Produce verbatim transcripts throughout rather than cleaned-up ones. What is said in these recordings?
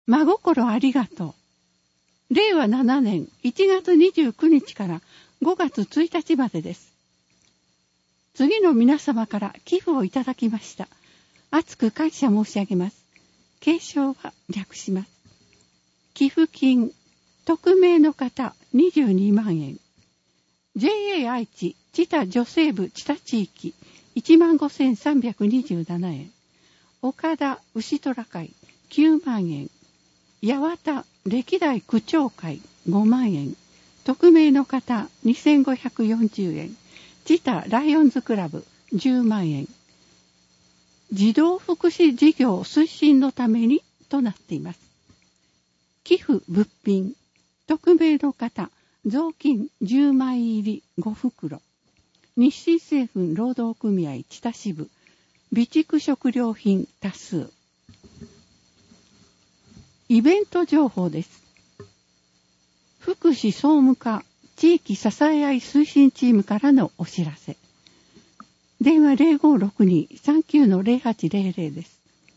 真心ありがとう。れいわななねんいちがつにじゅうくにちからごがつついたちまでです。次の皆様から寄付をいただきました。厚く感謝申し上げます。継承は略します。寄付金、匿名の方にじゅうにまんえん。ジェイエー 愛知知多女西部知多地域いちまんごせんさんびゃくにじゅうななえん。岡田牛虎会きゅうまんえん。八幡歴代区長会ごまんえん。匿名の方にせんごひゃくよんじゅうえん。知多ライオンズクラブじゅうまんえん。児童福祉事業推進のためにとなっています。寄付物品、匿名の方、雑巾じゅうまい入りごふくろ。日清製粉労働組合知多支部、備蓄食料品多数。イベント情報です。福祉総務課地域支え合い推進チームからのお知らせ。電話 ゼロごろくにさんきゅうのゼロはちゼロゼロ です。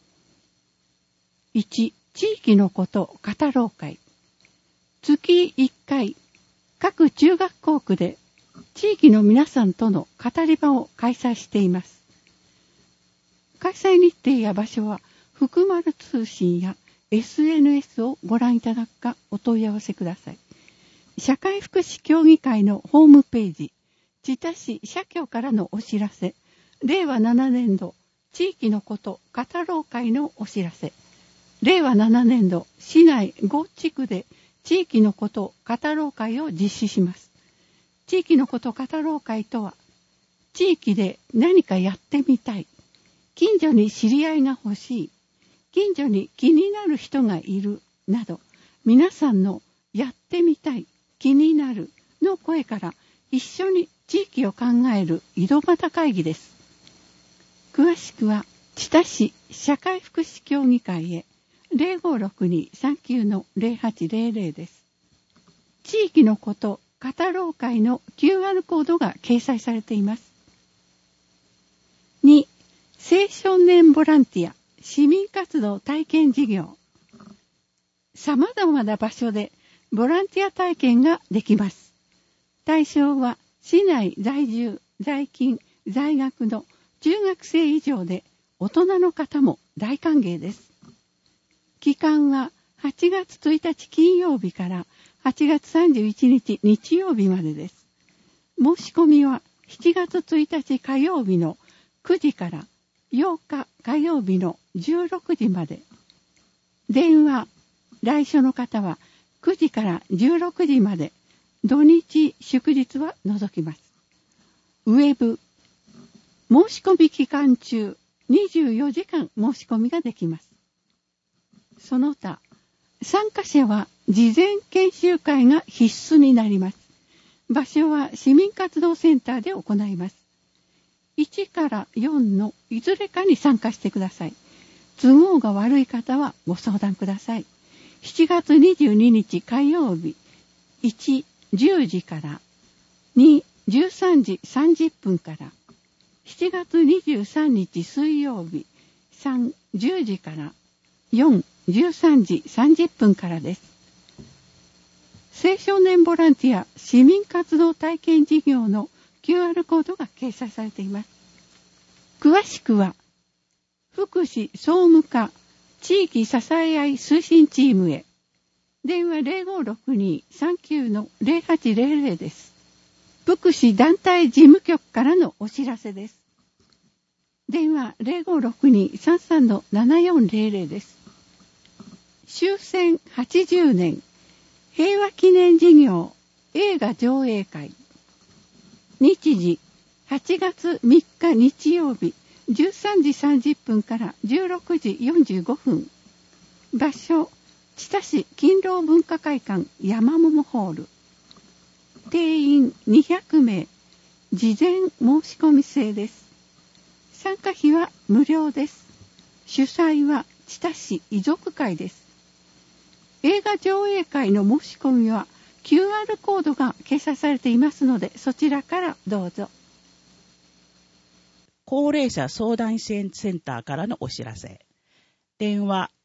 いち. 地域のこと語ろう会。月いっかい、各中学校区で地域の皆さんとの語り場を開催しています。開催日程や場所は、福丸通信や エスエヌエス をご覧いただくかお問い合わせください。社会福祉協議会のホームページ、知多市社協からのお知らせ、れいわななねんど地域のこと語ろう会のお知らせ、れいわななねんど市内ご地区で地域のこと語ろう会を実施します。地域のこと語ろう会とは、地域で何かやってみたい、近所に知り合いが欲しい、近所に気になる人がいるなど、皆さんのやってみたい、気になるの声から一緒に地域を考える井戸端会議です。詳しくは知多市社会福祉協議会へ ゼロごろくにさんきゅうのゼロはちゼロゼロ です。地域のこと語ろう会の キューアール コードが掲載されています。に. 青少年ボランティア市民活動体験事業。様々な場所でボランティア体験ができます。対象は市内在住、在勤、在学の中学生以上で大人の方も大歓迎です。期間ははちがつついたち金曜日からはちがつさんじゅういちにち日曜日までです。申し込みはしちがつついたち火曜日のくじからようか火曜日のじゅうろくじまで。電話、来所の方はくじからじゅうろくじまで。土日祝日は除きます。ウェブ、申し込み期間中にじゅうよじかん申し込みができます。その他、参加者は事前研修会が必須になります。場所は市民活動センターで行います。いちからよんのいずれかに参加してください。都合が悪い方はご相談ください。しちがつにじゅうににち火曜日、いち、じゅうじからに、じゅうさんじさんじゅっぷんからしちがつにじゅうさんにち水曜日、さん、じゅうじからよん、じゅうさんじさんじゅっぷんからです。青少年ボランティア市民活動体験事業の キューアール コードが掲載されています。詳しくは福祉総務課地域支え合い推進チームへ。電話 ゼロごろくにさんきゅうのゼロはちゼロゼロ です。福祉団体事務局からのお知らせです。電話 ゼロごろくにさんさんのななよんゼロゼロ です。終戦はちじゅうねん平和記念事業映画上映会。日時はちがつみっか日曜日じゅうさんじさんじゅっぷんからじゅうろくじよんじゅうごふん。場所知多市勤労文化会館山桃ホール。定員にひゃくめい。事前申し込み制です。参加費は無料です。主催は知多市遺族会です。映画上映会の申し込みは キューアール コードが掲載されていますので、そちらからどうぞ。 高齢者相談支援センターからのお知らせ。電話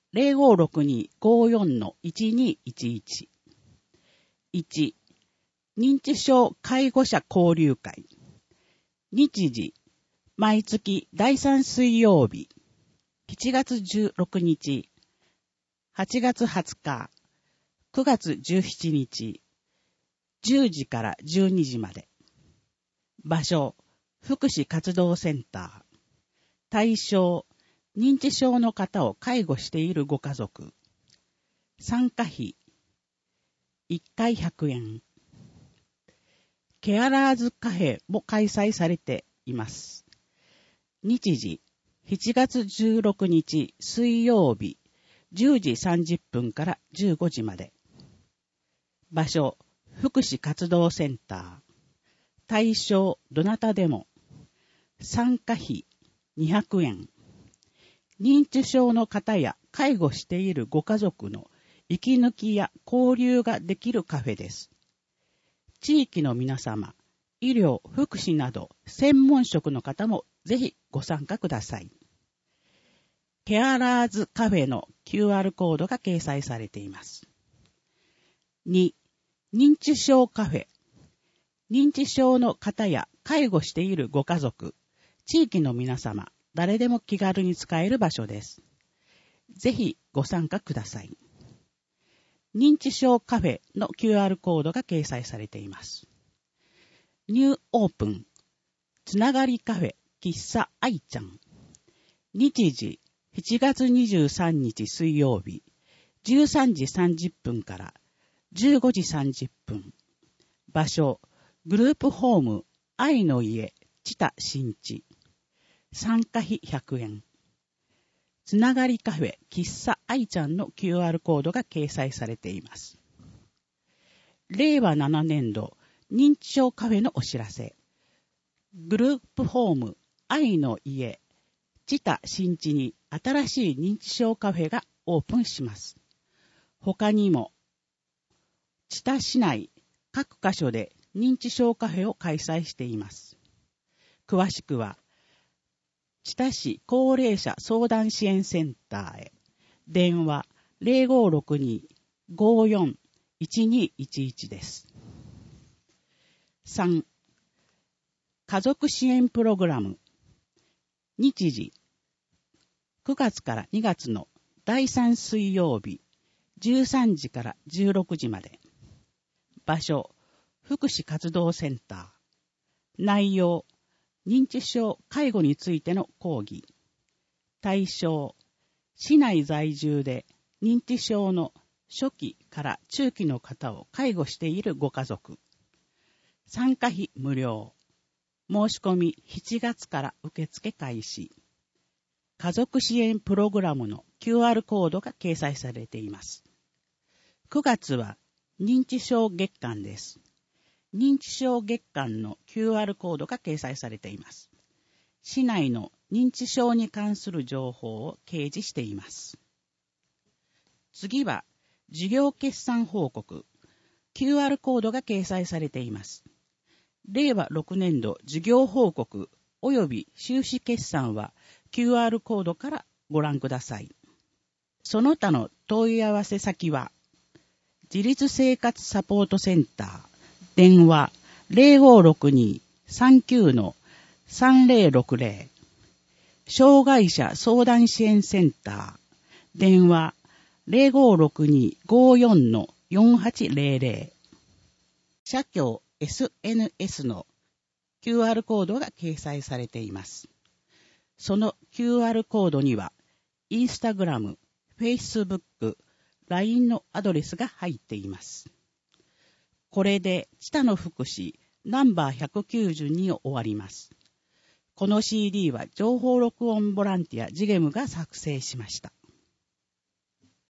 ゼロごろくに ごーよん のいちにいちいち。いち、認知症介護者交流会。日時、毎月だいさん水曜日。しちがつじゅうろくにち、はちがつはつか、くがつじゅうしちにち、じゅうじからじゅうにじまで。場所、福祉活動センター。対象、認知症の方を介護しているご家族。参加費、いっかいひゃくえん。ケアラーズカフェも開催されています。日時、しちがつじゅうろくにち水曜日、じゅうじさんじゅっぷんからじゅうごじまで。場所、福祉活動センター。対象、どなたでも。参加費、にひゃくえん。認知症の方や介護しているご家族の息抜きや交流ができるカフェです。地域の皆様、医療、福祉など専門職の方もぜひご参加ください。ケアラーズカフェの キューアール コードが掲載されています。に、認知症カフェ。認知症の方や介護しているご家族、地域の皆様、誰でも気軽に使える場所です。ぜひご参加ください。認知症カフェの キューアール コードが掲載されています。ニューオープン、つながりカフェ、喫茶愛ちゃん。日時、しちがつにじゅうさんにち水曜日、じゅうさんじさんじゅっぷんからじゅうごじさんじゅっぷん。場所、グループホーム、愛の家、知多新地。参加費ひゃくえん。つながりカフェ、喫茶愛ちゃんの キューアール コードが掲載されています。れいわななねんど、認知症カフェのお知らせ。グループホーム、愛の家、知多新地に新しい認知症カフェがオープンします。他にも、知多市内各カ所で認知症カフェを開催しています。詳しくは、知多市高齢者相談支援センターへ。電話 ゼロごろくに ごーよん いちにいちいち です。さん、家族支援プログラム。日時、くがつからにがつのだいさん水曜日、じゅうさんじからじゅうろくじまで。場所、福祉活動センター。内容、認知症介護についての講義。対象、市内在住で認知症の初期から中期の方を介護しているご家族。参加費無料。申し込みしちがつから受付開始。家族支援プログラムの キューアール コードが掲載されています。くがつは認知症月間です。認知症月間の キューアール コードが掲載されています。市内の認知症に関する情報を掲示しています。次は、事業決算報告。キューアール コードが掲載されています。れいわろくねんど事業報告及び収支決算は キューアール コードからご覧ください。その他の問い合わせ先は、自立生活サポートセンター。電話 ゼロごろくに さんきゅう のさんぜろろくぜろ。障害者相談支援センター。電話 ゼロごろくに ごーよん のよんはちぜろぜろ。社協 エスエヌエス の キューアール コードが掲載されています。その キューアール コードには、インスタグラム、フェイスブック、ライン のアドレスが入っています。これで、知多の福祉ナンバーひゃくきゅうじゅうにを終わります。この シーディー は情報録音ボランティアジゲムが作成しました。